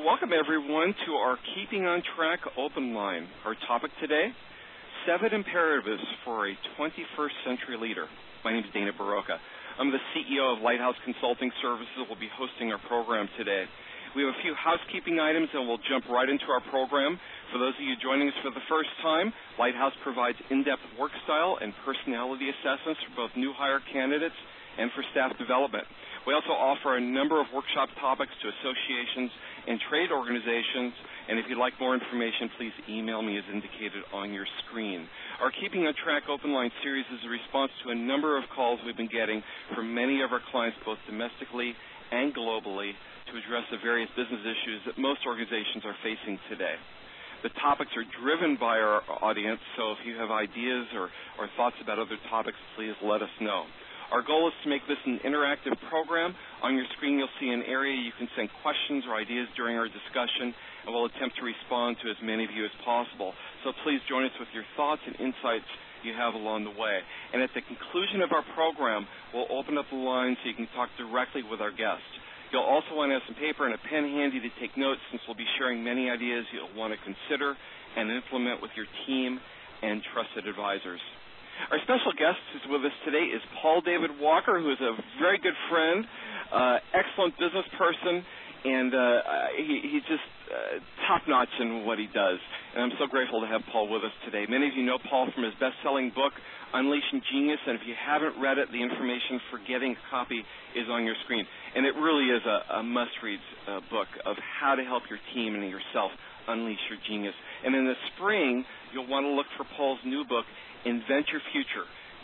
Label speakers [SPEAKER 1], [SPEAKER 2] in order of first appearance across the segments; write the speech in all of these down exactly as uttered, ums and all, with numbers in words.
[SPEAKER 1] welcome everyone to our Keeping on Track open line. Our topic today, seven imperatives for a twenty-first century leader. My name is Dana Barocca. I'm the C E O of Lighthouse Consulting Services. We'll be hosting our program today. We have a few housekeeping items and we'll jump right into our program. For those of you joining us for the first time, Lighthouse provides in-depth work style and personality assessments for both new hire candidates and for staff development. We also offer a number of workshop topics to associations and trade organizations, and if you'd like more information, please email me as indicated on your screen. Our Keeping on Track Open Line series is a response to a number of calls we've been getting from many of our clients, both domestically and globally, to address the various business issues that most organizations are facing today. The topics are driven by our audience, so if you have ideas or, or thoughts about other topics, please let us know. Our goal is to make this an interactive program. On your screen, you'll see an area you can send questions or ideas during our discussion, and we'll attempt to respond to as many of you as possible. So please join us with your thoughts and insights you have along the way. And at the conclusion of our program, we'll open up the line so you can talk directly with our guests. You'll also want to have some paper and a pen handy to take notes, since we'll be sharing many ideas you'll want to consider and implement with your team and trusted advisors. Our special guest who's with us today is Paul David Walker, who is a very good friend, uh, excellent business person, and uh, he, he's just uh, top-notch in what he does. And I'm so grateful to have Paul with us today. Many of you know Paul from his best-selling book, Unleashing Genius, and if you haven't read it, the information for getting a copy is on your screen. And it really is a, a must-read uh, book of how to help your team and yourself unleash your genius. And in the spring, you'll want to look for Paul's new book, Invent Your Future,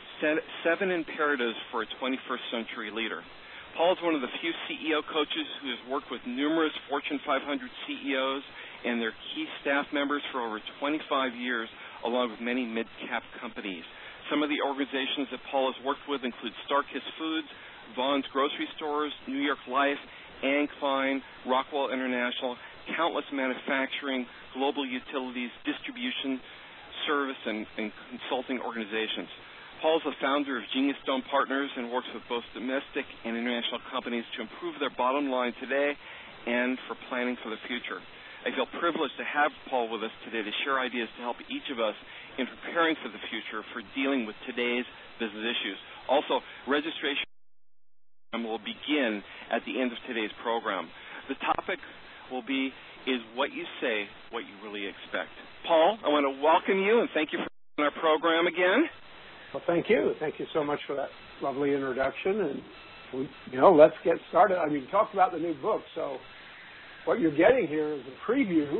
[SPEAKER 1] Seven Imperatives for a twenty-first Century Leader. Paul is one of the few C E O coaches who has worked with numerous Fortune five hundred C E Os and their key staff members for over twenty-five years, along with many mid-cap companies. Some of the organizations that Paul has worked with include Starkist Foods, Vaughn's Grocery Stores, New York Life, Anne Klein, Rockwell International, countless manufacturing, global utilities, distribution, service, and, and consulting organizations. Paul is the founder of Genius Stone Partners and works with both domestic and international companies to improve their bottom line today and for planning for the future. I feel privileged to have Paul with us today to share ideas to help each of us in preparing for the future for dealing with today's business issues. Also, registration will begin at the end of today's program. The topic will be, is what you say what you really expect? Paul, I want to welcome you and thank you for our program again.
[SPEAKER 2] Well, thank you. Thank you so much for that lovely introduction. And, we, you know, let's get started. I mean, you talked about the new book, so what you're getting here is a preview.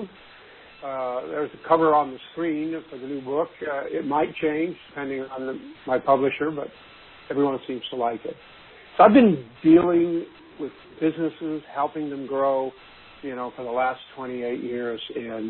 [SPEAKER 2] Uh, there's a cover on the screen for the new book. Uh, it might change depending on the, my publisher, but everyone seems to like it. So I've been dealing with businesses, helping them grow, you know, for the last twenty-eight years, and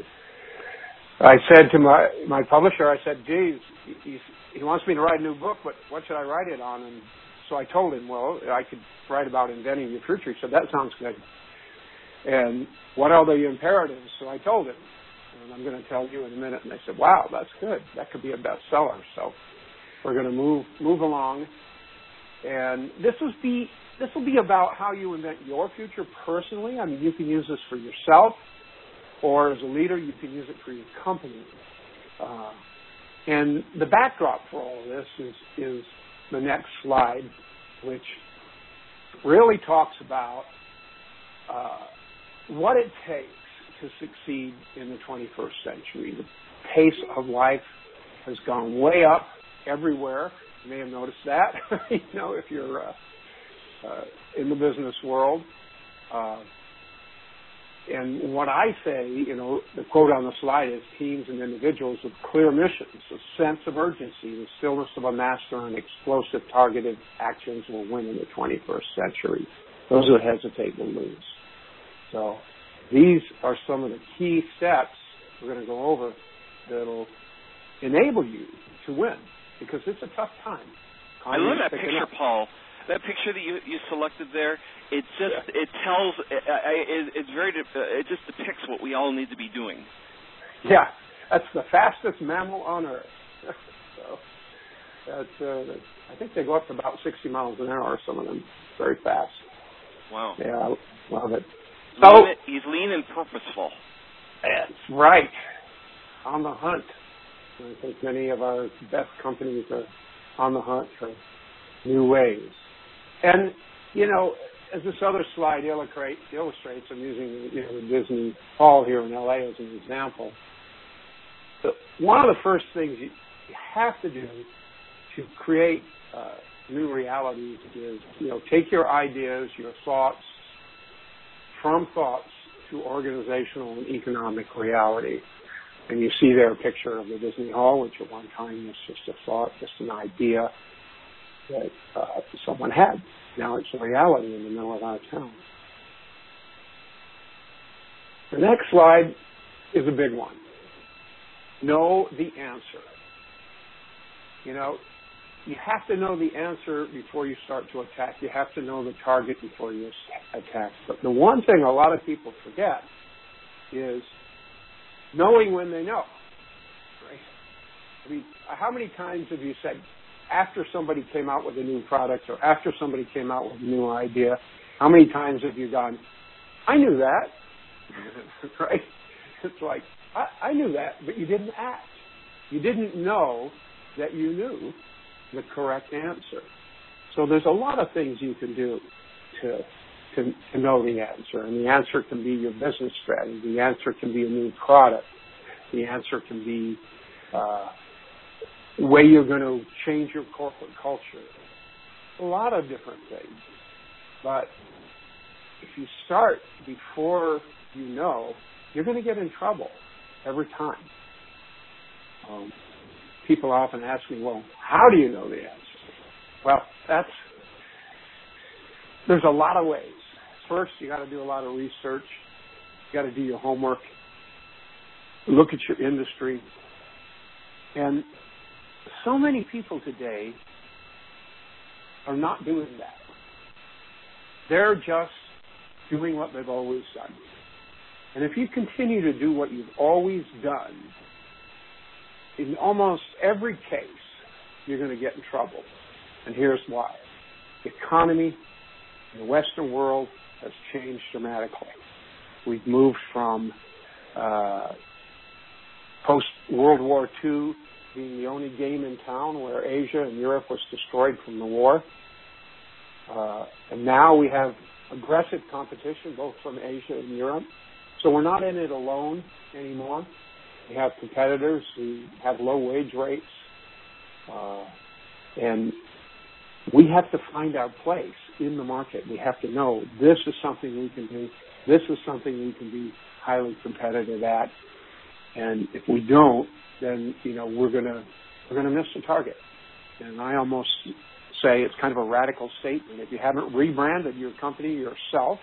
[SPEAKER 2] I said to my, my publisher, I said, geez, he, he wants me to write a new book, but what should I write it on? And so I told him, well, I could write about inventing your future. He said, that sounds good. And what are the imperatives? So I told him, and I'm going to tell you in a minute. And they said, wow, that's good. That could be a bestseller. So we're going to move move along. And this will be this will be about how you invent your future personally. I mean, you can use this for yourself, or as a leader, you can use it for your company. Uh, and the backdrop for all of this is, is the next slide, which really talks about uh, what it takes to succeed in the twenty-first century. The pace of life has gone way up everywhere. You may have noticed that, you know, if you're uh, uh, in the business world. Uh, And what I say, you know, the quote on the slide is teams and individuals with clear missions, a sense of urgency, the stillness of a master, and explosive targeted actions will win in the twenty-first century. Those who hesitate will lose. So these are some of the key steps we're going to go over that will enable you to win, because it's a tough time.
[SPEAKER 1] I love that picture, up. Paul. That picture that you, you selected there, it just yeah. it tells it, it, it's very it just depicts what we all need to be doing.
[SPEAKER 2] Yeah, that's the fastest mammal on Earth. so that's, uh, I think they go up to about sixty miles an hour. Some of them very fast.
[SPEAKER 1] Wow.
[SPEAKER 2] Yeah, I love it. So,
[SPEAKER 1] lean, he's lean and purposeful.
[SPEAKER 2] That's right. On the hunt. I think many of our best companies are on the hunt for new ways. And, you know, as this other slide illustrate, illustrates, I'm using you know, the Disney Hall here in L A as an example. So one of the first things you, you have to do to create uh, new realities is, you know, take your ideas, your thoughts, from thoughts to organizational and economic reality. And you see there a picture of the Disney Hall, which at one time was just a thought, just an idea that uh, someone had. Now it's a reality in the middle of our town. The next slide is a big one. Know the answer. You know, you have to know the answer before you start to attack. You have to know the target before you attack. But the one thing a lot of people forget is knowing when they know. Right? I mean, how many times have you said, after somebody came out with a new product or after somebody came out with a new idea, how many times have you gone, I knew that, right? It's like, I, I knew that, but you didn't act. You didn't know that you knew the correct answer. So there's a lot of things you can do to, to, to know the answer. And the answer can be your business strategy. The answer can be a new product. The answer can be uh, way you're going to change your corporate culture. A lot of different things. But if you start before you know, you're going to get in trouble every time. Um, people often ask me, well, how do you know the answer? Well, that's, there's a lot of ways. First, you got to do a lot of research. You got to do your homework. Look at your industry. And so many people today are not doing that. They're just doing what they've always done. And if you continue to do what you've always done, in almost every case, you're going to get in trouble. And here's why. The economy in the Western world has changed dramatically. We've moved from uh, post-World War Two being the only game in town where Asia and Europe was destroyed from the war. Uh, and now we have aggressive competition both from Asia and Europe. So we're not in it alone anymore. We have competitors who have low wage rates. Uh, and we have to find our place in the market. We have to know this is something we can do. This is something we can be highly competitive at. And if we don't, then, you know, we're going to we're going to miss the target. And I almost say it's kind of a radical statement. If you haven't rebranded your company yourself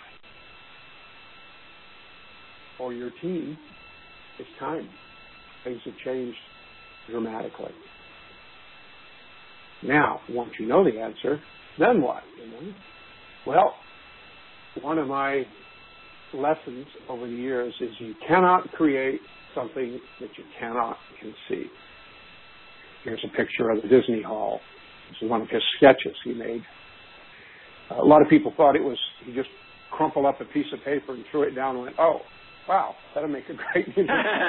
[SPEAKER 2] or your team, it's time. Things have changed dramatically. Now, once you know the answer, then what? You know? Well, one of my lessons over the years is you cannot create something that you cannot conceive. Here's a picture of the Disney Hall. This is one of his sketches he made. Uh, a lot of people thought it was, he just crumpled up a piece of paper and threw it down and went, oh, wow, that'll make a great museum.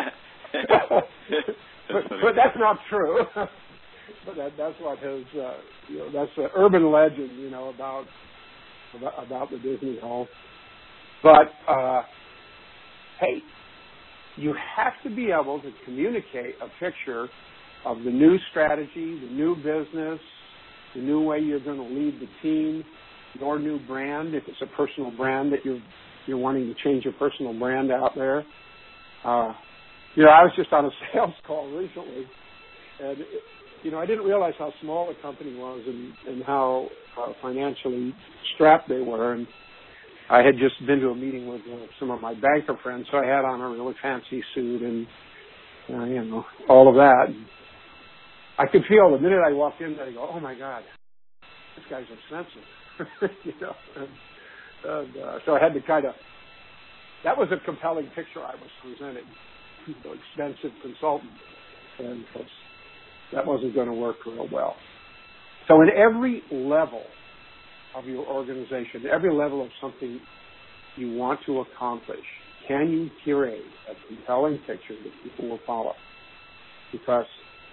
[SPEAKER 2] but, but that's not true. But that, that's what his, uh, you know, that's an urban legend, you know, about, about, about the Disney Hall. But, uh, hey, you have to be able to communicate a picture of the new strategy, the new business, the new way you're going to lead the team, your new brand, if it's a personal brand that you're, you're wanting to change your personal brand out there. Uh, you know, I was just on a sales call recently, and, it, you know, I didn't realize how small the company was and, and how uh, financially strapped they were. And I had just been to a meeting with uh, some of my banker friends, so I had on a really fancy suit and, uh, you know, all of that. And I could feel the minute I walked in, I go, oh, my God, this guy's expensive, you know. And, and uh, so I had to kind of, that was a compelling picture I was presenting, you know, expensive consultant, and that wasn't going to work real well. So in every level of your organization, every level of something you want to accomplish? Can you curate a compelling picture that people will follow? Because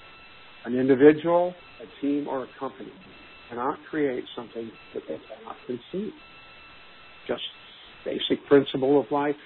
[SPEAKER 2] an individual, a team, or a company cannot create something that they cannot conceive. Just basic principle of life.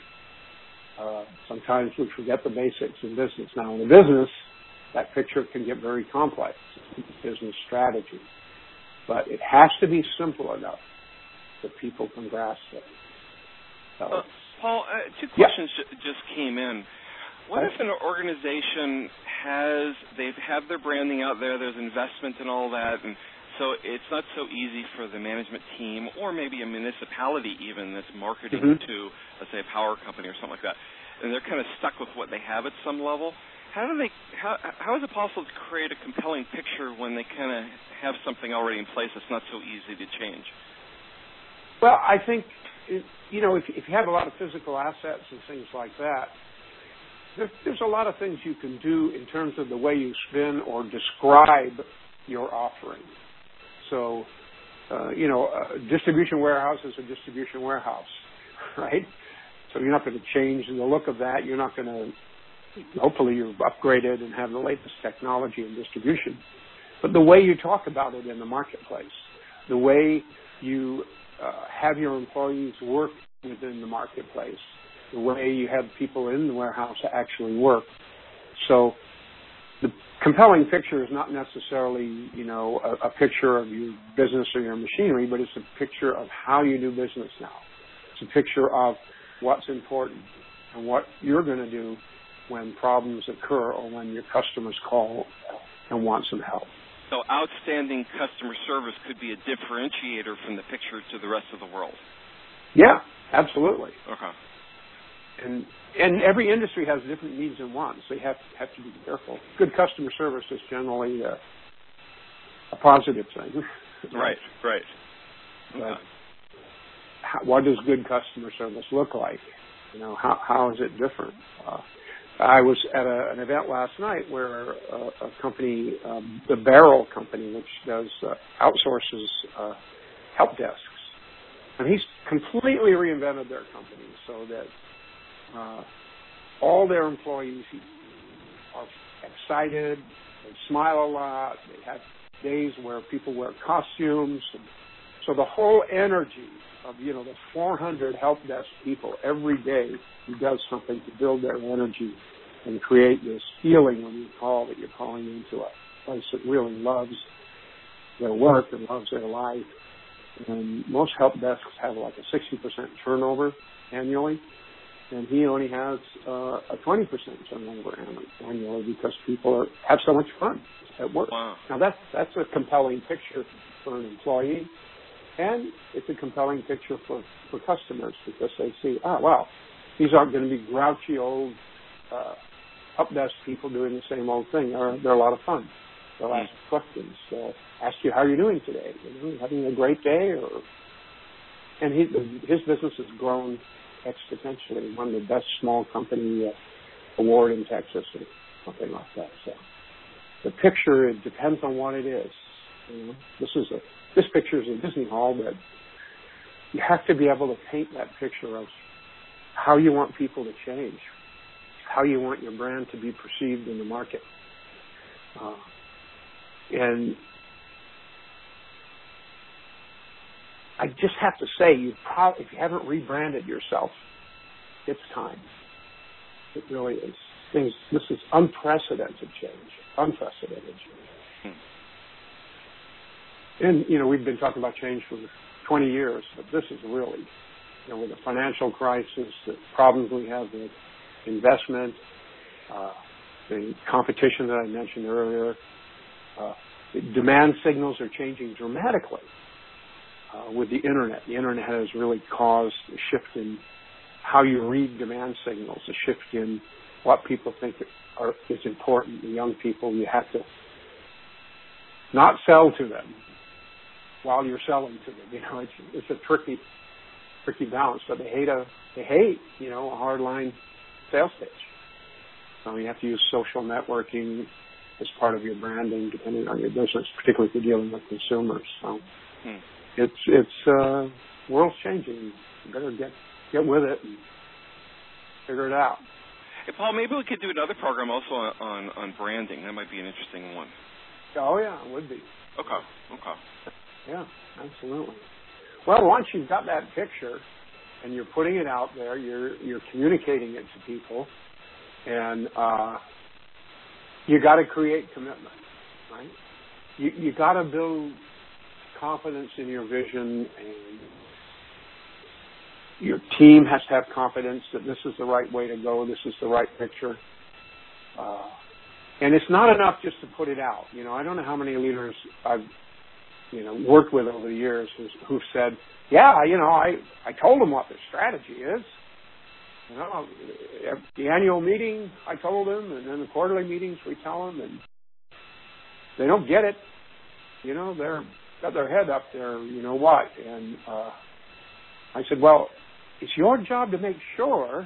[SPEAKER 2] Uh, sometimes we forget the basics in business. Now, in a business, that picture can get very complex, business strategy. But it has to be simple enough that people can grasp it. So,
[SPEAKER 1] uh, Paul, uh, two questions
[SPEAKER 2] yeah.
[SPEAKER 1] j- just came in. What if an organization has, they've had their branding out there, there's investment and all that, and so it's not so easy for the management team or maybe a municipality even that's marketing
[SPEAKER 2] mm-hmm.
[SPEAKER 1] to, let's say, a power company or something like that, and they're kind of stuck with what they have at some level? How do they? How, how is it possible to create a compelling picture when they kind of have something already in place that's not so easy to change?
[SPEAKER 2] Well, I think, you know, if, if you have a lot of physical assets and things like that, there, there's a lot of things you can do in terms of the way you spin or describe your offering. So, uh, you know, a distribution warehouse is a distribution warehouse, right? So you're not going to change the look of that. You're not going to, hopefully you've upgraded and have the latest technology in distribution. But the way you talk about it in the marketplace, the way you uh, have your employees work within the marketplace, the way you have people in the warehouse actually work. So the compelling picture is not necessarily, you know, a, a picture of your business or your machinery, but it's a picture of how you do business now. It's a picture of what's important and what you're going to do when problems occur or when your customers call and want some help.
[SPEAKER 1] So outstanding customer service could be a differentiator from the picture to the rest of the world.
[SPEAKER 2] Yeah, absolutely.
[SPEAKER 1] Okay.
[SPEAKER 2] And and every industry has different needs and wants, so you have, have to be careful. Good customer service is generally a, a positive thing.
[SPEAKER 1] Right, right.
[SPEAKER 2] But
[SPEAKER 1] Okay.
[SPEAKER 2] how, what does good customer service look like? You know, how how is it different? Uh, I was at a, an event last night where a, a company, um, the Barrel Company, which does uh, outsources uh, help desks, and he's completely reinvented their company so that uh, all their employees are excited, they smile a lot, they have days where people wear costumes, and so the whole energy of, you know, the four hundred help desk people every day who does something to build their energy and create this feeling when you call that you're calling into a place that really loves their work and loves their life. And most help desks have like a sixty percent turnover annually, and he only has uh, a twenty percent turnover annually because people are, have so much fun at work.
[SPEAKER 1] Wow.
[SPEAKER 2] Now that's that's a compelling picture for an employee. And it's a compelling picture for, for customers because they see, oh, wow, these aren't going to be grouchy old uh, help desk people doing the same old thing. They're, they're a lot of fun. They'll ask questions. They'll ask you, how are you doing today? You know, having a great day? Or And he, his business has grown exponentially. Won the best small company uh, award in Texas or something like that. So the picture, it depends on what it is. You know, this is a This picture is a Disney Hall, but you have to be able to paint that picture of how you want people to change, how you want your brand to be perceived in the market. Uh, and I just have to say, you pro- if you haven't rebranded yourself, it's time. It really is. Things. This is unprecedented change. Unprecedented change.
[SPEAKER 1] Hmm.
[SPEAKER 2] And, you know, we've been talking about change for twenty years, but this is really, you know, with the financial crisis, the problems we have with investment, uh, the competition that I mentioned earlier, uh, the demand signals are changing dramatically uh, with the Internet. The Internet has really caused a shift in how you read demand signals, a shift in what people think are, is important. The young people, you have to not sell to them while you're selling to them. You know, it's it's a tricky tricky balance. So they hate a they hate, you know, a hardline sales pitch. So you have to use social networking as part of your branding, depending on your business, particularly if you're dealing with consumers. So hmm. it's it's uh, world's changing. You better get get with it and figure it out.
[SPEAKER 1] Hey, Paul, maybe we could do another program also on, on, on branding. That might be an interesting one.
[SPEAKER 2] Oh, yeah, it would be.
[SPEAKER 1] Okay, okay.
[SPEAKER 2] Yeah, absolutely. Well, once you've got that picture and you're putting it out there, you're you're communicating it to people, and uh, you got to create commitment, right? You you got to build confidence in your vision, and your team has to have confidence that this is the right way to go, this is the right picture. Uh, and it's not enough just to put it out. You know, I don't know how many leaders I've, you know, worked with over the years who's, who've said, yeah, you know, I, I told them what the strategy is. You know, at the annual meeting, I told them, and then the quarterly meetings, we tell them, and they don't get it. You know, they're got their head up there, you know what? And uh, I said, well, it's your job to make sure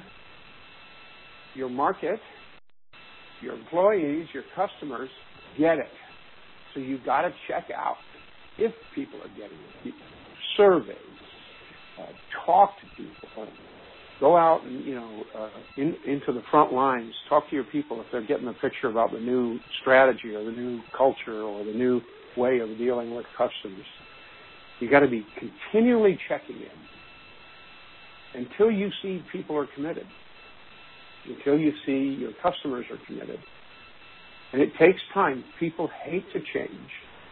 [SPEAKER 2] your market, your employees, your customers get it. So you've got to check out if people are getting it. Surveys, uh, talk to people, go out and, you know, uh, in, into the front lines, talk to your people if they're getting the picture about the new strategy or the new culture or the new way of dealing with customers. You got to be continually checking in until you see people are committed, until you see your customers are committed. And it takes time. People hate to change.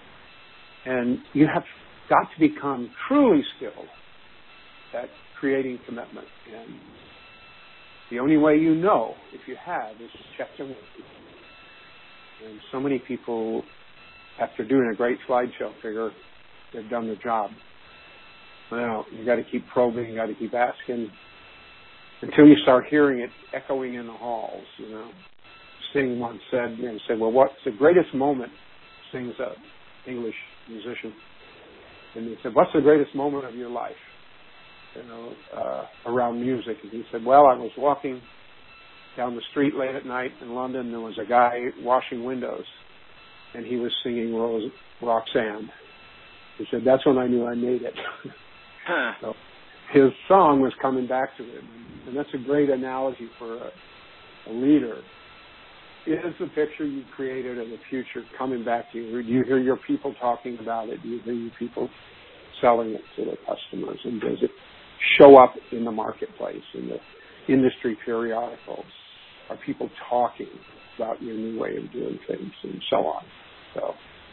[SPEAKER 2] And you have got to become truly skilled at creating commitment. And the only way you know if you have is to check in with people. And so many people, after doing a great slideshow, figure they've done the job. Well, you got to keep probing, you got to keep asking until you start hearing it echoing in the halls. You know, Sting once said, you know, said, "Well, what's the greatest moment?" Sting's an English musician, and he said, "What's the greatest moment of your life?" You know, uh, around music, and he said, "Well, I was walking down the street late at night in London. There was a guy washing windows, and he was singing Rose, Roxanne." He said, "That's when I knew I made it."
[SPEAKER 1] Huh.
[SPEAKER 2] So his song was coming back to him. And that's a great analogy for a, a leader. Is the picture you created of the future coming back to you? Do you hear your people talking about it? Do you hear your people selling it to their customers? And does it show up in the marketplace, in the industry periodicals? Are people talking about your new way of doing things and so on? So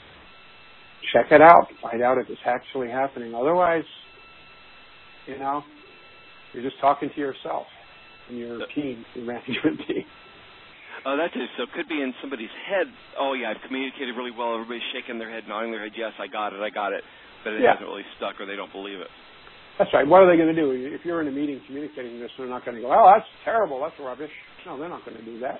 [SPEAKER 2] check it out. Find out if it's actually happening. Otherwise, you know, you're just talking to yourself and your team, your management team.
[SPEAKER 1] Oh, that's it. So it could be in somebody's head. Oh, yeah, I've communicated really well. Everybody's shaking their head, nodding their head. Yes, I got it. I got it. But it
[SPEAKER 2] yeah.
[SPEAKER 1] hasn't really stuck, or they don't believe it.
[SPEAKER 2] That's right. What are they going to do? If you're in a meeting communicating this, they're not going to go, "Oh, that's terrible. That's rubbish." No, they're not going to do that.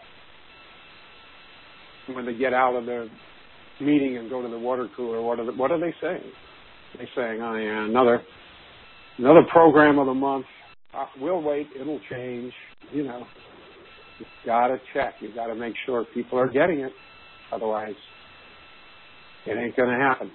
[SPEAKER 2] When they get out of the meeting and go to the water cooler, what are, the, what are they saying? They're saying, "Oh, yeah, another another program of the month. Uh, we'll wait. It'll change." You know, you've got to check. You've got to make sure people are getting it. Otherwise, it ain't going to happen.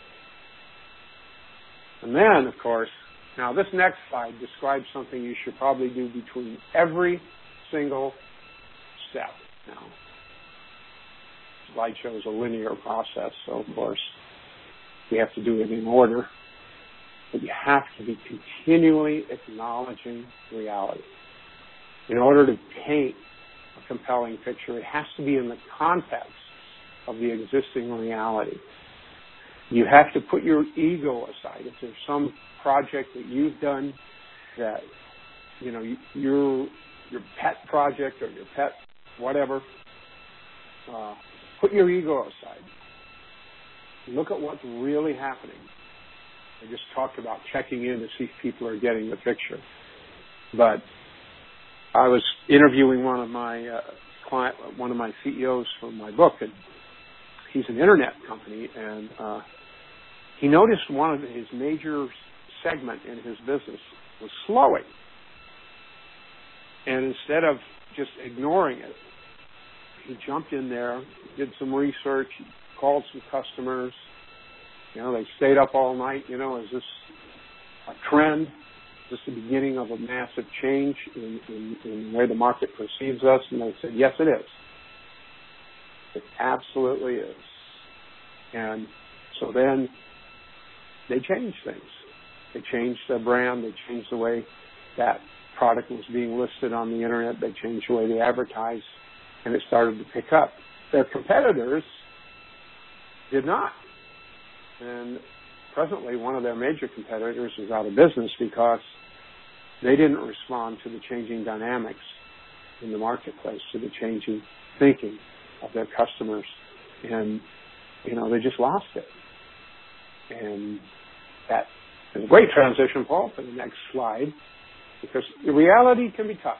[SPEAKER 2] And then, of course, now this next slide describes something you should probably do between every single step. Now, slideshow is a linear process, so of course we have to do it in order. But you have to be continually acknowledging reality. In order to paint a compelling picture, it has to be in the context of the existing reality. You have to put your ego aside. If there's some project that you've done that, you know, your your pet project or your pet whatever, uh, put your ego aside. Look at what's really happening. I just talked about checking in to see if people are getting the picture. But I was interviewing one of my uh, client, one of my C E Os from my book, and he's an internet company, and uh, he noticed one of his major segment in his business was slowing. And instead of just ignoring it, he jumped in there, did some research, called some customers. You know, they stayed up all night. You know, is this a trend? Is this the beginning of a massive change in, in, in the way the market perceives us? And they said, yes, it is. It absolutely is. And so then they changed things. They changed their brand. They changed the way that product was being listed on the internet. They changed the way they advertised, and it started to pick up. Their competitors did not. And presently, one of their major competitors is out of business because they didn't respond to the changing dynamics in the marketplace, to the changing thinking of their customers. And, you know, they just lost it. And that is a great transition, Paul, for the next slide, because the reality can be tough.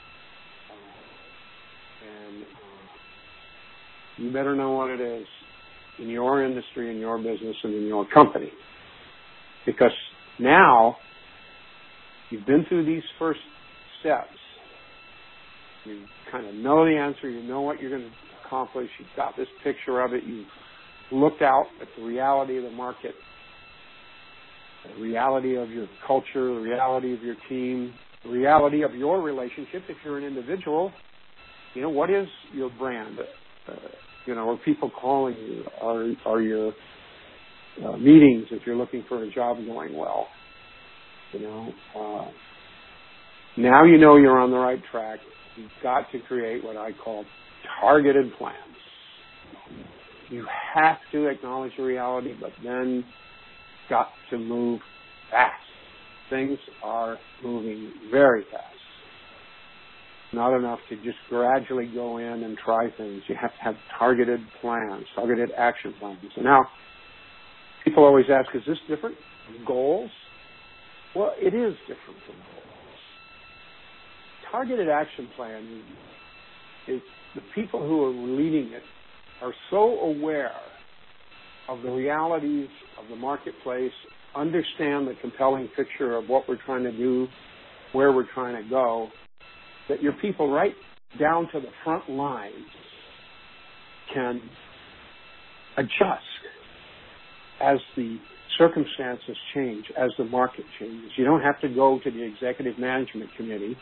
[SPEAKER 2] Uh, and uh, you better know what it is in your industry, in your business, and in your company. Because now you've been through these first steps. You kind of know the answer. You know what you're going to accomplish. You've got this picture of it. You've looked out at the reality of the market, the reality of your culture, the reality of your team, the reality of your relationship. If you're an individual, you know, what is your brand? Uh, you know, are people calling you? Are, are your uh, meetings, if you're looking for a job, going well? You know, uh, now you know you're on the right track. You've got to create what I call targeted plans. You have to acknowledge the reality, but then got to move fast. Things are moving very fast. Not enough to just gradually go in and try things. You have to have targeted plans, targeted action plans. And now, people always ask, is this different from goals? Well, it is different from goals. Targeted action plan is the people who are leading it are so aware of the realities of the marketplace, understand the compelling picture of what we're trying to do, where we're trying to go, that your people right down to the front lines can adjust as the circumstances change, as the market changes. You don't have to go to the executive management committee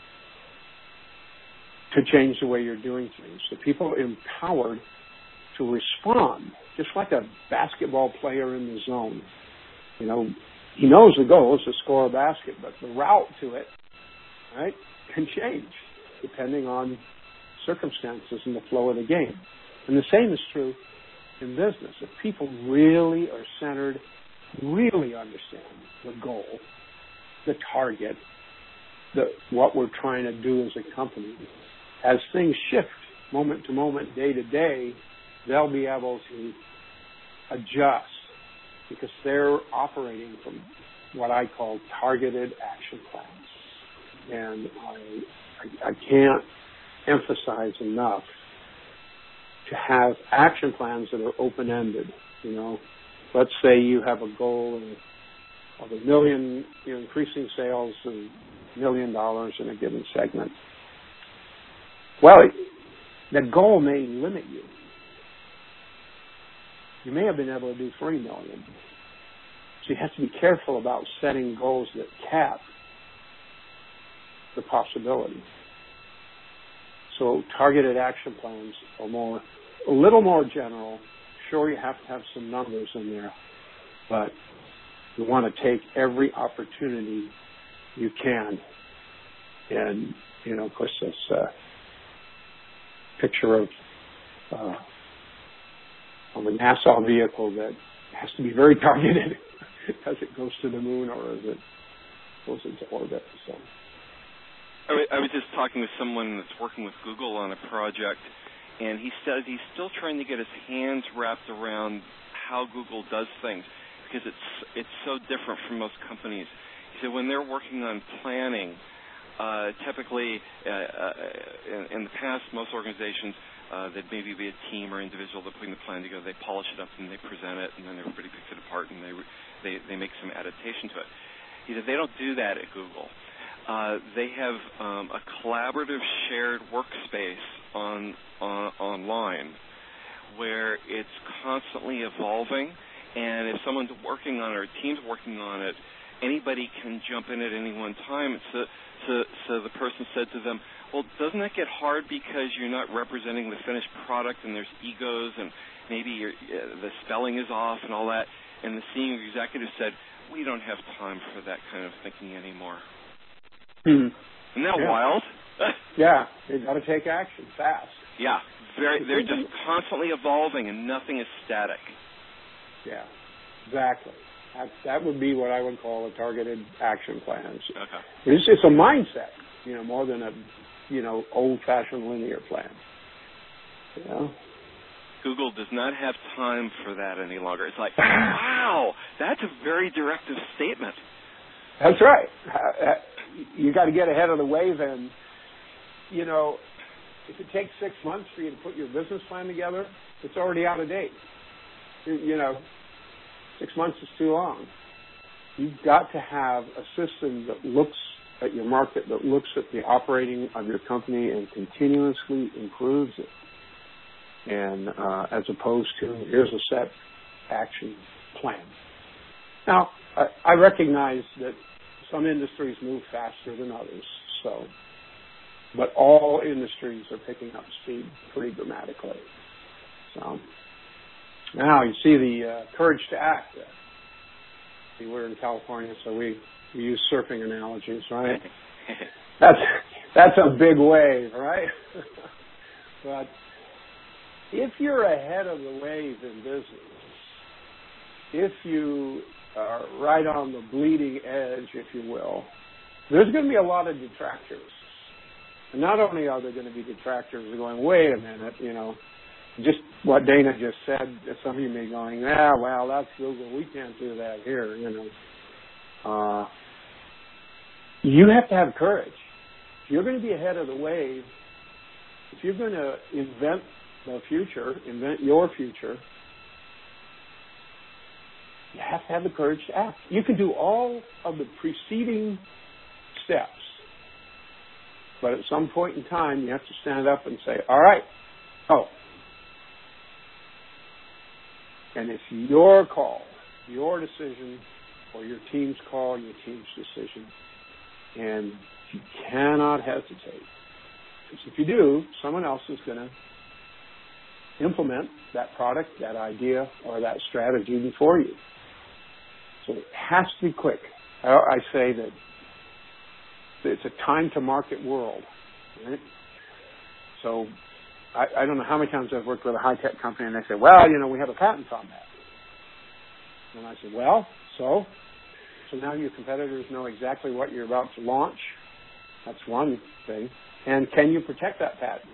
[SPEAKER 2] to change the way you're doing things. The people are empowered to respond, just like a basketball player in the zone. You know, he knows the goal is to score a basket, but the route to it, right, can change depending on circumstances and the flow of the game. And the same is true in business. If people really are centered, really understand the goal, the target, the, what we're trying to do as a company, as things shift moment to moment, day to day, they'll be able to adjust because they're operating from what I call targeted action plans. And I, I, I can't emphasize enough to have action plans that are open-ended. You know, let's say you have a goal of, of a million, you know, increasing sales of a million dollars in a given segment. Well, that goal may limit you. You may have been able to do three million. So you have to be careful about setting goals that cap the possibility. So targeted action plans are more, a little more general. Sure, you have to have some numbers in there, but you want to take every opportunity you can. And, you know, of course, this uh, picture of uh, of a NASA vehicle that has to be very targeted as it goes to the moon or as it goes into orbit. So.
[SPEAKER 1] I was just talking with someone that's working with Google on a project, and he says he's still trying to get his hands wrapped around how Google does things because it's it's so different from most companies. He said when they're working on planning, uh, typically uh, uh, in, in the past, most organizations, uh, that maybe be a team or individual that putting the plan together, they polish it up and they present it, and then everybody picks it apart and they they, they make some adaptation to it. He said they don't do that at Google. Uh, they have um, a collaborative shared workspace on, on online where it's constantly evolving, and if someone's working on it or a team's working on it anybody can jump in at any one time. So, so, so the person said to them, well, doesn't that get hard because you're not representing the finished product and there's egos and maybe you're, uh, the spelling is off and all that? And the senior executive said, we don't have time for that kind of thinking anymore.
[SPEAKER 2] Hmm.
[SPEAKER 1] Isn't that
[SPEAKER 2] yeah.
[SPEAKER 1] wild?
[SPEAKER 2] Yeah, you've got to take action fast.
[SPEAKER 1] Yeah, very. They're just constantly evolving and nothing is static.
[SPEAKER 2] Yeah, exactly. That, that would be what I would call a targeted action plan.
[SPEAKER 1] Okay.
[SPEAKER 2] It's, it's a mindset, you know, more than a, you know, old-fashioned linear plan. You know?
[SPEAKER 1] Google does not have time for that any longer. It's like, wow, that's a very directive statement.
[SPEAKER 2] That's right. You got to get ahead of the wave, and, you know, if it takes six months for you to put your business plan together, it's already out of date. You know, six months is too long. You've got to have a system that looks at your market, that looks at the operating of your company and continuously improves it. And uh, as opposed to, here's a set action plan. Now, I, I recognize that some industries move faster than others, so, but all industries are picking up speed pretty dramatically. So, now you see the uh, courage to act. See, we're in California, so we, we use surfing analogies, right? That's that's a big wave, right? But if you're ahead of the wave in business, if you are right on the bleeding edge, if you will, there's going to be a lot of detractors. And not only are there going to be detractors who are going, wait a minute, you know, just what Dana just said, some of you may be going, yeah, well, that's Google. We can't do that here, you know. Uh, you have to have courage. If you're going to be ahead of the wave, if you're going to invent the future, invent your future, you have to have the courage to act. You can do all of the preceding steps, but at some point in time, you have to stand up and say, all right, oh. And it's your call, your decision, or your team's call, your team's decision. And you cannot hesitate. Because if you do, someone else is going to implement that product, that idea, or that strategy before you. So it has to be quick. I, I say that it's a time-to-market world, right? So I, I don't know how many times I've worked with a high-tech company, and they say, well, you know, we have a patent on that. And I said, well, so? So now your competitors know exactly what you're about to launch. That's one thing. And can you protect that patent?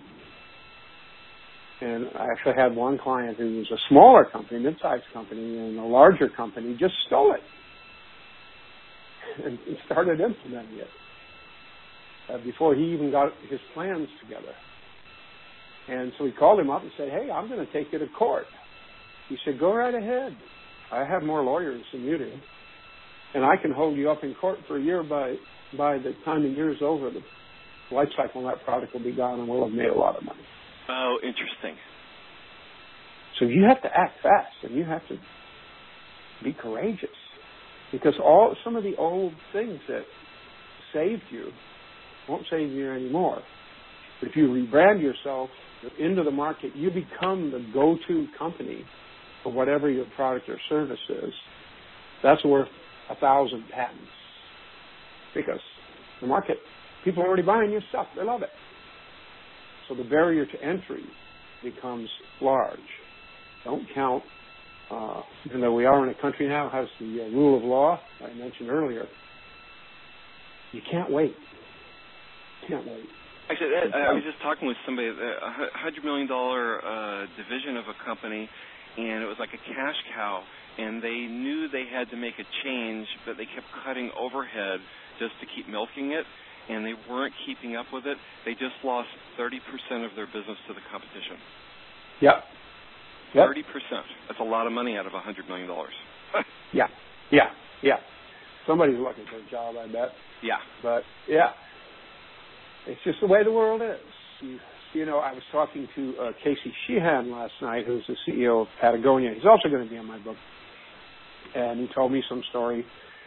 [SPEAKER 2] And I actually had one client who was a smaller company, mid-sized company, and a larger company just stole it and started implementing it uh, before he even got his plans together. And so we called him up and said, hey, I'm going to take you to court. He said, go right ahead. I have more lawyers than you do. And I can hold you up in court for a year. By by the time the year's over, the life cycle on that product will be gone and we'll have made a lot of money.
[SPEAKER 1] Oh, interesting.
[SPEAKER 2] So you have to act fast and you have to be courageous. Because all some of the old things that saved you won't save you anymore. But if you rebrand yourself into the market, you become the go-to company for whatever your product or service is. That's worth a thousand patents. Because the market, people are already buying your stuff. They love it. So the barrier to entry becomes large. Don't count, uh, even though we are in a country now that has the uh, rule of law I mentioned earlier, you can't wait. You can't wait.
[SPEAKER 1] Actually, that, I was just talking with somebody, a one hundred million dollars uh, division of a company, and it was like a cash cow, and they knew they had to make a change, but they kept cutting overhead just to keep milking it, and they weren't keeping up with it. They just lost thirty percent of their business to the competition.
[SPEAKER 2] Yeah. Yep.
[SPEAKER 1] thirty percent. That's a lot of money out of one hundred million dollars.
[SPEAKER 2] Yeah. Yeah. Yeah. Somebody's looking for a job, I bet.
[SPEAKER 1] Yeah.
[SPEAKER 2] But, yeah. It's just the way the world is. You, you know, I was talking to uh, Casey Sheehan last night, who's the C E O of Patagonia. He's also going to be in my book. And he told me some story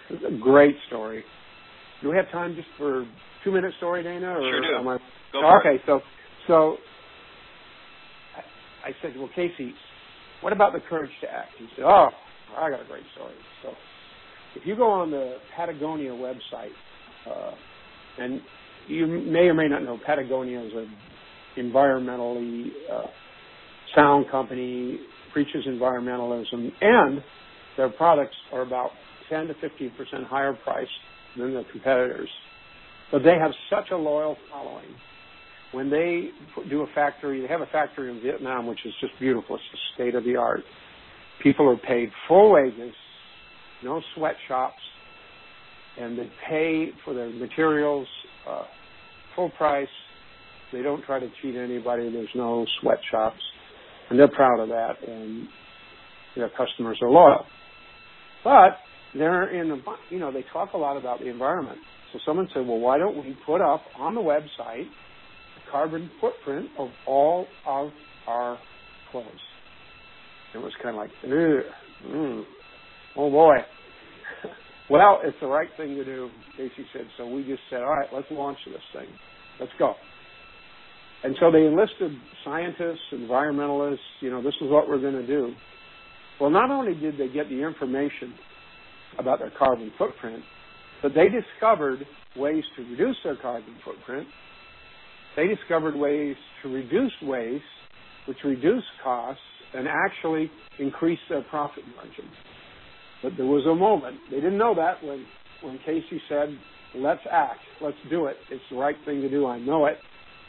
[SPEAKER 2] It's a great story. Do we have time just for a two-minute story, Dana? Or
[SPEAKER 1] sure do.
[SPEAKER 2] Am I...
[SPEAKER 1] Go for
[SPEAKER 2] okay,
[SPEAKER 1] it.
[SPEAKER 2] so so I, I said, well, Casey, what about the courage to act? He said, oh, I got a great story. So if you go on the Patagonia website, uh, and you may or may not know, Patagonia is an environmentally uh, sound company, preaches environmentalism, and their products are about ten to fifteen percent higher priced than their competitors. But they have such a loyal following. When they do a factory, they have a factory in Vietnam, which is just beautiful. It's just state of the art. People are paid full wages, no sweatshops, and they pay for their materials uh, full price. They don't try to cheat anybody. There's no sweatshops, and they're proud of that, and their customers are loyal. But they're in, the, you know, they talk a lot about the environment. So someone said, well, why don't we put up on the website the carbon footprint of all of our clothes? It was kind of like, mm, oh boy. Well, it's the right thing to do, Casey said. So we just said, all right, let's launch this thing. Let's go. And so they enlisted scientists, environmentalists, you know, this is what we're going to do. Well, not only did they get the information about their carbon footprint, but they discovered ways to reduce their carbon footprint. They discovered ways to reduce waste, which reduce costs, and actually increase their profit margin. But there was a moment, they didn't know that when, when Casey said, let's act, let's do it. It's the right thing to do, I know it.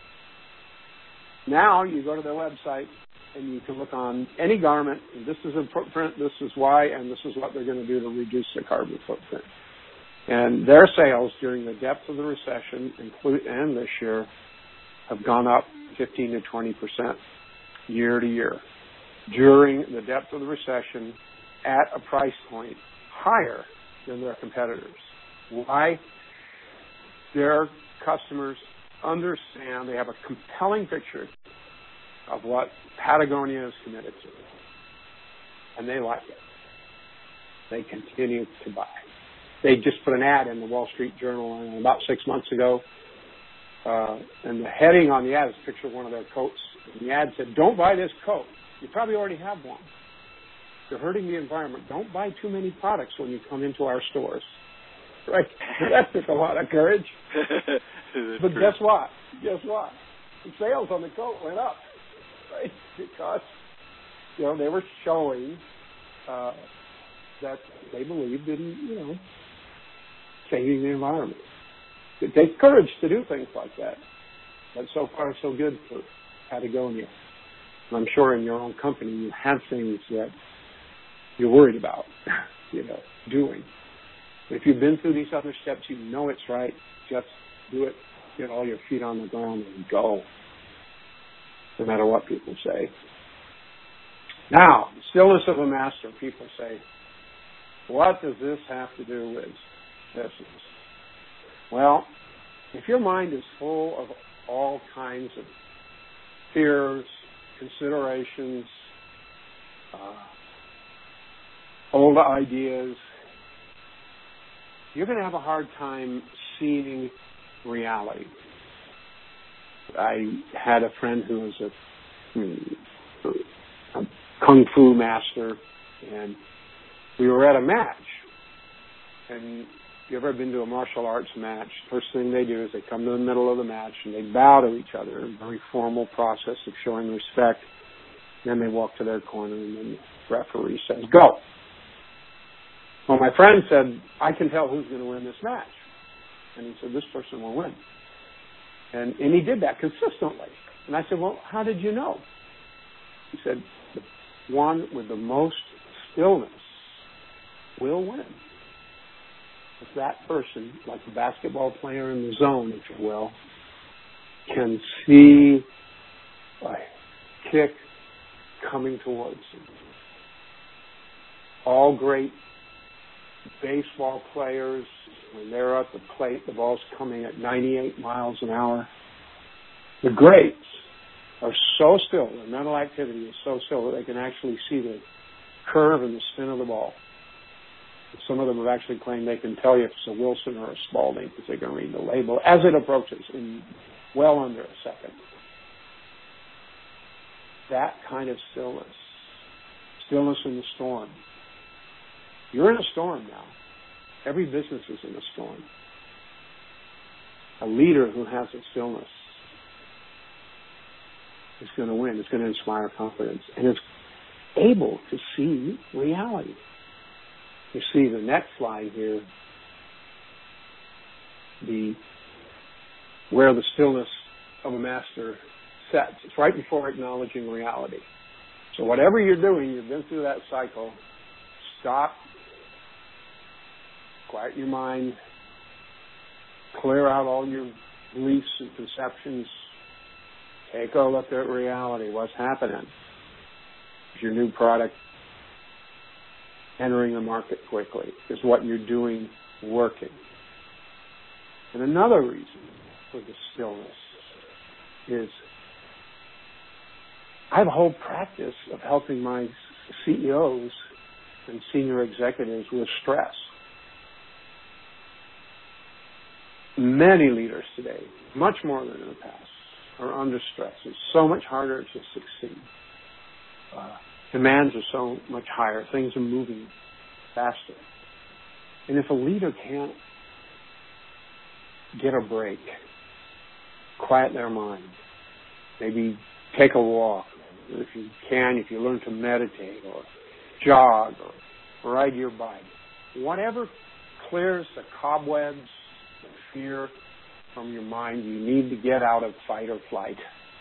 [SPEAKER 2] Now you go to their website and you can look on any garment, and this is a footprint, this is why, and this is what they're going to do to reduce their carbon footprint. And their sales during the depth of the recession, include, and this year, have gone up fifteen to twenty percent year to year during the depth of the recession at a price point higher than their competitors. Why? Their customers understand, they have a compelling picture of what Patagonia is committed to, and they like it. They continue to buy. They just put an ad in the Wall Street Journal about six months ago, uh, and the heading on the ad is a picture of one of their coats. And the ad said, don't buy this coat. You probably already have one. You're hurting the environment. Don't buy too many products when you come into our stores. Right? That took a lot of courage. But
[SPEAKER 1] true.
[SPEAKER 2] guess what? Guess what? The sales on the coat went up. Right? Because, you know, they were showing uh, that they believed in, you know, saving the environment. It takes courage to do things like that. But so far, so good for Patagonia. And I'm sure in your own company you have things that you're worried about, you know, doing. But if you've been through these other steps, you know it's right. Just do it. Get all your feet on the ground and go, no matter what people say. Now, stillness of a master. People say, what does this have to do with business? Well, if your mind is full of all kinds of fears, considerations, uh, old ideas, you're going to have a hard time seeing reality. I had a friend who was a, a kung fu master, and we were at a match. And if you've ever been to a martial arts match, first thing they do is they come to the middle of the match and they bow to each other, a very formal process of showing respect. Then they walk to their corner and then the referee says, go. Well, my friend said, I can tell who's going to win this match. And he said, this person will win. And, and he did that consistently. And I said, well, how did you know? He said, the one with the most stillness will win. If that person, like the basketball player in the zone, if you will, can see a kick coming towards him. All great baseball players, when they're at the plate, the ball's coming at ninety-eight miles an hour. The greats are so still, their mental activity is so still that they can actually see the curve and the spin of the ball. Some of them have actually claimed they can tell you if it's a Wilson or a Spalding because they can read the label as it approaches in well under a second. That kind of stillness, stillness in the storm. You're in a storm now. Every business is in a storm. A leader who has a stillness is going to win. It's going to inspire confidence and is able to see reality. You see the next slide here, the where the stillness of a master sets. It's right before acknowledging reality. So whatever you're doing, you've been through that cycle, stop, quiet your mind, clear out all your beliefs and perceptions, take a look at reality, what's happening. Is your new product entering the market quickly? Is what you're doing working? And another reason for the stillness is I have a whole practice of helping my C E Os and senior executives with stress. Many leaders today, much more than in the past, are under stress. It's so much harder to succeed. Uh, demands are so much higher. Things are moving faster. And if a leader can't get a break, quiet their mind, maybe take a walk, if you can, if you learn to meditate or jog or ride your bike, whatever clears the cobwebs and fear from your mind, you need to get out of fight or flight.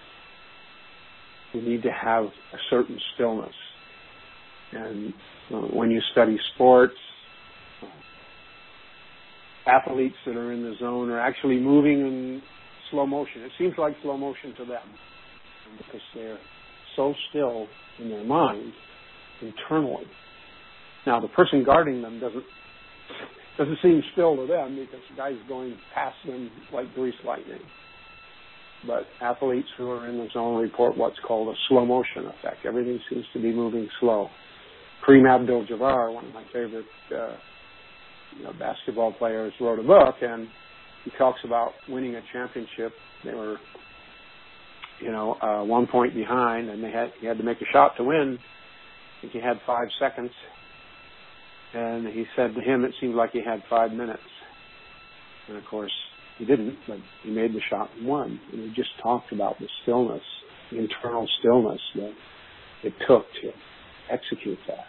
[SPEAKER 2] You need to have a certain stillness. And uh, when you study sports, uh, athletes that are in the zone are actually moving in slow motion. It seems like slow motion to them because they're so still in their mind internally. Now, the person guarding them doesn't doesn't seem still to them because the guy's going past them like greased lightning. But athletes who are in the zone report what's called a slow motion effect. Everything seems to be moving slow. Kareem Abdul-Jabbar, one of my favorite uh, you know, basketball players, wrote a book, and he talks about winning a championship. They were, you know, uh, one point behind, and they had he had to make a shot to win. I think he had five seconds, and he said to him it seemed like he had five minutes. And of course, he didn't, but he made the shot and won. And he just talked about the stillness, the internal stillness that it took to execute that.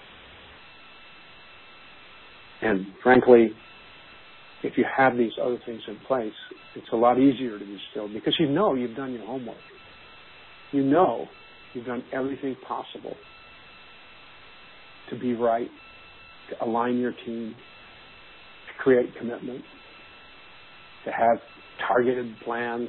[SPEAKER 2] And frankly, if you have these other things in place, it's a lot easier to be still because you know you've done your homework. You know you've done everything possible to be right, to align your team, to create commitment, to have targeted plans.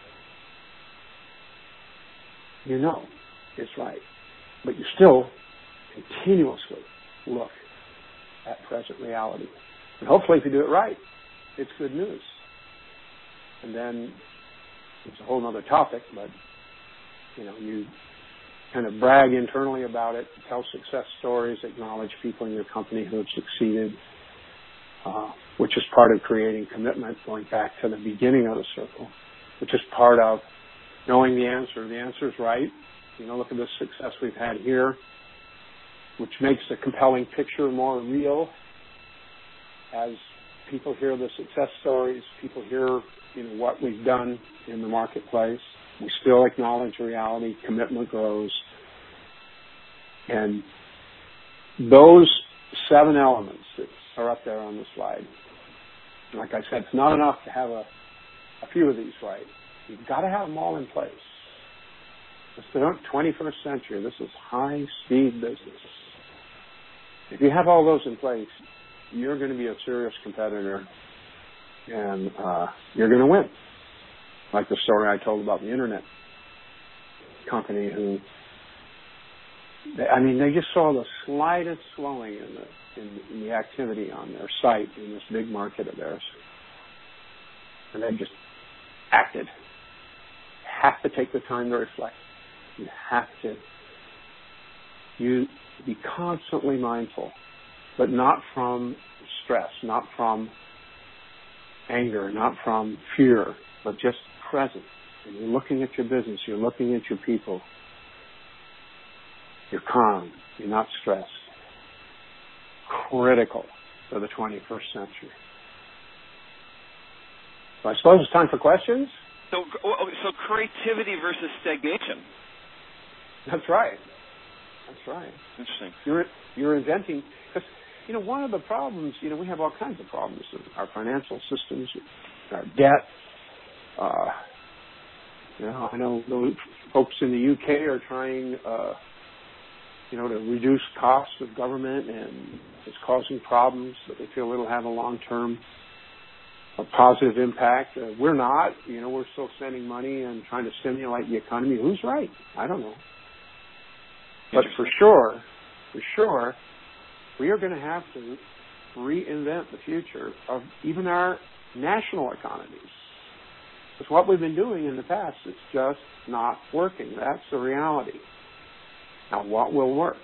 [SPEAKER 2] You know it's right, but you still continuously look at present reality. And hopefully if you do it right, it's good news. And then it's a whole other topic, but you know, you kind of brag internally about it, tell success stories, acknowledge people in your company who have succeeded, uh, which is part of creating commitment, going back to the beginning of the circle, which is part of knowing the answer. The answer is right. You know, look at the success we've had here, which makes the compelling picture more real. As people hear the success stories, people hear, you know, what we've done in the marketplace. We still acknowledge reality. Commitment grows. And those seven elements that are up there on the slide, like I said, it's not enough to have a, a few of these right. You've got to have them all in place. It's the twenty-first century. This is high-speed business. If you have all those in place, you're going to be a serious competitor, and uh, you're going to win. Like the story I told about the internet company who, they, I mean, they just saw the slightest slowing in the, in, in the activity on their site in this big market of theirs. And they just acted. You have to take the time to reflect. You have to you be constantly mindful but not from stress, not from anger, not from fear, but just present. And you're looking at your business, you're looking at your people. You're calm, you're not stressed. Critical for the twenty-first century. So I suppose it's time for questions?
[SPEAKER 1] So, so creativity versus stagnation.
[SPEAKER 2] That's right. That's right.
[SPEAKER 1] Interesting.
[SPEAKER 2] You're you're inventing, because, you know, one of the problems, you know, we have all kinds of problems in our financial systems, our debt. Uh, you know, I know those folks in the U K are trying, uh, you know, to reduce costs of government, and it's causing problems, but they feel it'll have a long-term a positive impact. Uh, we're not. You know, we're still spending money and trying to stimulate the economy. Who's right? I don't know. But for sure, for sure, we are going to have to reinvent the future of even our national economies. Because what we've been doing in the past is just not working. That's the reality. Now, what will work?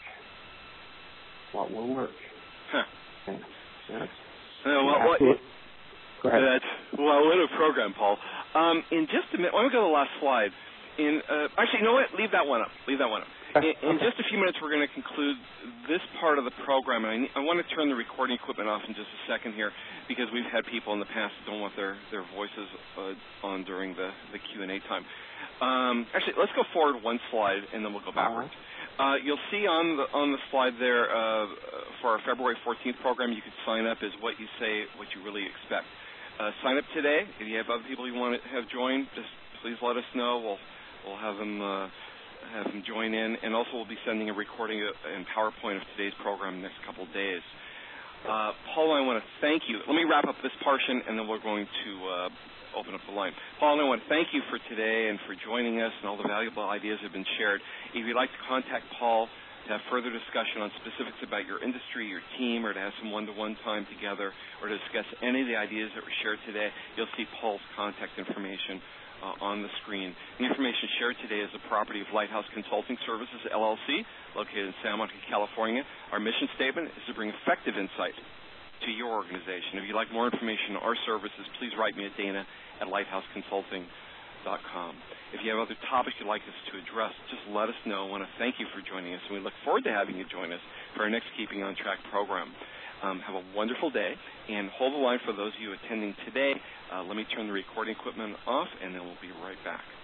[SPEAKER 2] What will work?
[SPEAKER 1] Huh.
[SPEAKER 2] Okay. Yes.
[SPEAKER 1] Uh, well, what,
[SPEAKER 2] Go ahead.
[SPEAKER 1] That's, well, what a program, Paul. Um, in just a minute, let me go to the last slide. In uh, actually, you know what? Leave that one up. Leave that one up. In, in
[SPEAKER 2] okay.
[SPEAKER 1] just a few minutes, we're going to conclude this part of the program, and I, need, I want to turn the recording equipment off in just a second here, because we've had people in the past who don't want their, their voices uh, on during the, the Q and A time. Um, actually, let's go forward one slide, and then we'll go backwards. Uh, you'll see on the on the slide there uh, for our February fourteenth program, you can sign up as what you say, what you really expect. Uh, sign up today. If you have other people you want to have join, just please let us know. We'll we'll have them uh, have them join in, and also we'll be sending a recording and PowerPoint of today's program in the next couple of days. Uh, Paul, I want to thank you. Let me wrap up this portion, and then we're going to uh, open up the line. Paul, I want to thank you for today and for joining us, and all the valuable ideas have been shared. If you'd like to contact Paul to have further discussion on specifics about your industry, your team, or to have some one-to-one time together, or to discuss any of the ideas that were shared today, you'll see Paul's contact information uh, on the screen. The information shared today is the property of Lighthouse Consulting Services, L L C, located in Santa Monica, California. Our mission statement is to bring effective insight to your organization. If you'd like more information on our services, please write me at Dana at lighthouse consulting dot com. If you have other topics you'd like us to address, just let us know. I want to thank you for joining us, and we look forward to having you join us for our next Keeping on Track program. Um, have a wonderful day, and hold the line for those of you attending today. Uh, let me turn the recording equipment off, and then we'll be right back.